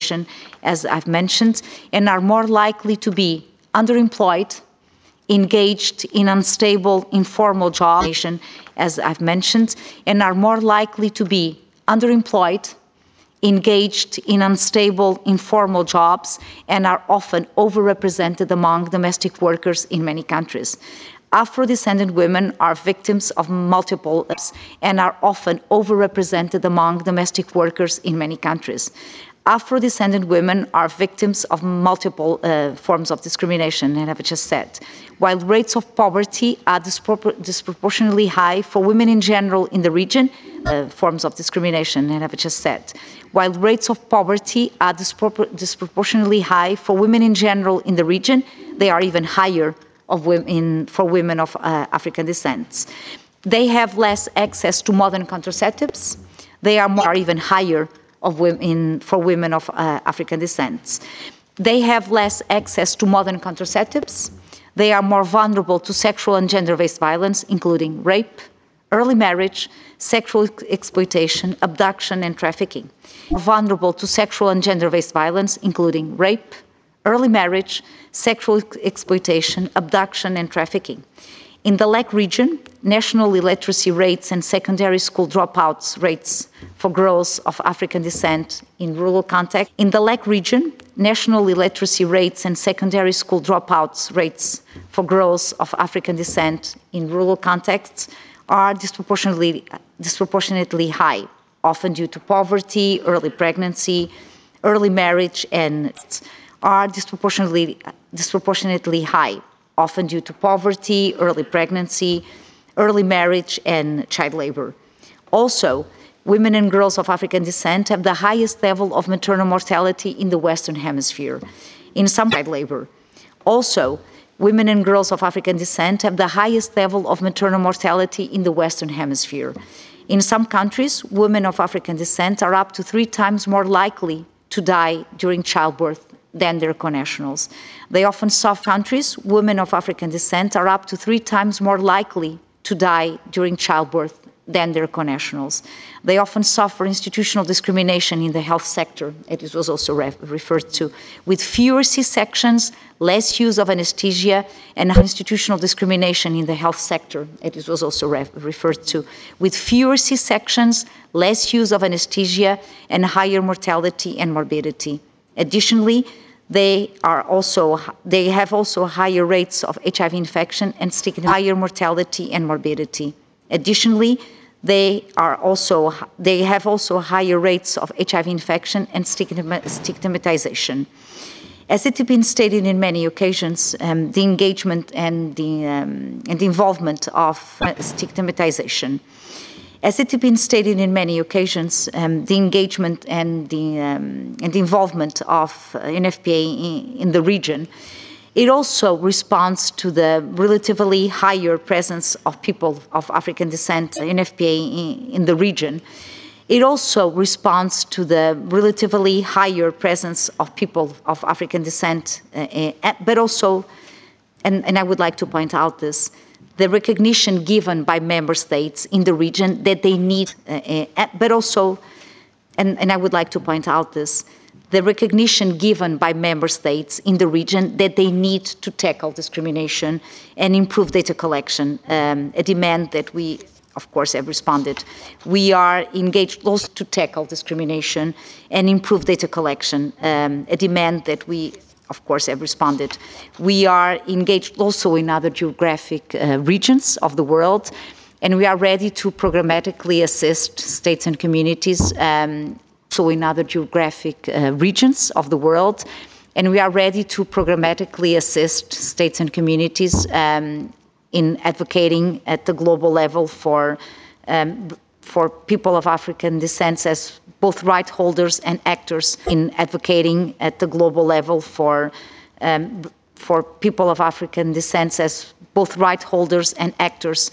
discrimination, as I've mentioned, and are more likely to be underemployed, engaged in unstable, informal jobs, as I've mentioned, and are more likely to be underemployed, engaged in unstable, informal jobs, and are often overrepresented among domestic workers in many countries. Afro-descendant women are victims of multiple and are often overrepresented among domestic workers in many countries. Afro-descendant women are victims of multiple forms of discrimination, and I've just said. While rates of poverty are disproportionately high for women in general in the region, forms of discrimination, and I've just said. While rates of poverty are disproportionately high for women in general in the region, they are even higher for women of African descent. They have less access to modern contraceptives. They are even higher for women of African descent. They have less access to modern contraceptives. They are more vulnerable to sexual and gender-based violence, including rape, early marriage, sexual exploitation, abduction, and trafficking. Vulnerable to sexual and gender-based violence, including rape, early marriage, sexual exploitation, abduction, and trafficking. In the LAC region, national illiteracy rates and secondary school dropouts rates for girls of African descent in rural contexts. In the LAC region, national illiteracy rates and secondary school dropouts rates for girls of African descent in rural contexts are disproportionately high, often due to poverty, early pregnancy, early marriage, and are disproportionately high, often due to poverty, early pregnancy, early marriage, and child labor. Also, women and girls of African descent have the highest level of maternal mortality in the Western Hemisphere. In some child labor. Also, women and girls of African descent have the highest level of maternal mortality in the Western Hemisphere. In some countries, women of African descent are up to 3 times more likely to die during childbirth than their connationals. They often suffer countries, women of African descent are up to 3 times more likely to die during childbirth than their connationals. They often suffer institutional discrimination in the health sector, it was also referred to, with fewer C-sections, less use of anesthesia, and institutional discrimination in the health sector, it was also referred to, with fewer C-sections, less use of anesthesia, and higher mortality and morbidity. Additionally, they have also higher rates of HIV infection and higher mortality and morbidity. Additionally, they have also higher rates of HIV infection and stigmatization. As it has been stated in many occasions, the engagement and the involvement of stigmatization. As it has been stated in many occasions, the engagement and the involvement of UNFPA in the region, it also responds to the relatively higher presence of people of African descent, UNFPA in the region. It also responds to the relatively higher presence of people of African descent, but also, and I would like to point out this, the recognition given by member states in the region that they need, but also, and I would like to point out this, the recognition given by member states in the region that they need to tackle discrimination and improve data collection, a demand that we, of course, have responded. We are engaged also to tackle discrimination and improve data collection, a demand that we, of course, have responded. We are engaged also in other geographic regions of the world, and we are ready to programmatically assist states and communities also in other geographic regions of the world, and we are ready to programmatically assist states and communities in advocating at the global level for people of African descent as both right holders and actors, in advocating at the global level for people of African descent as both right holders and actors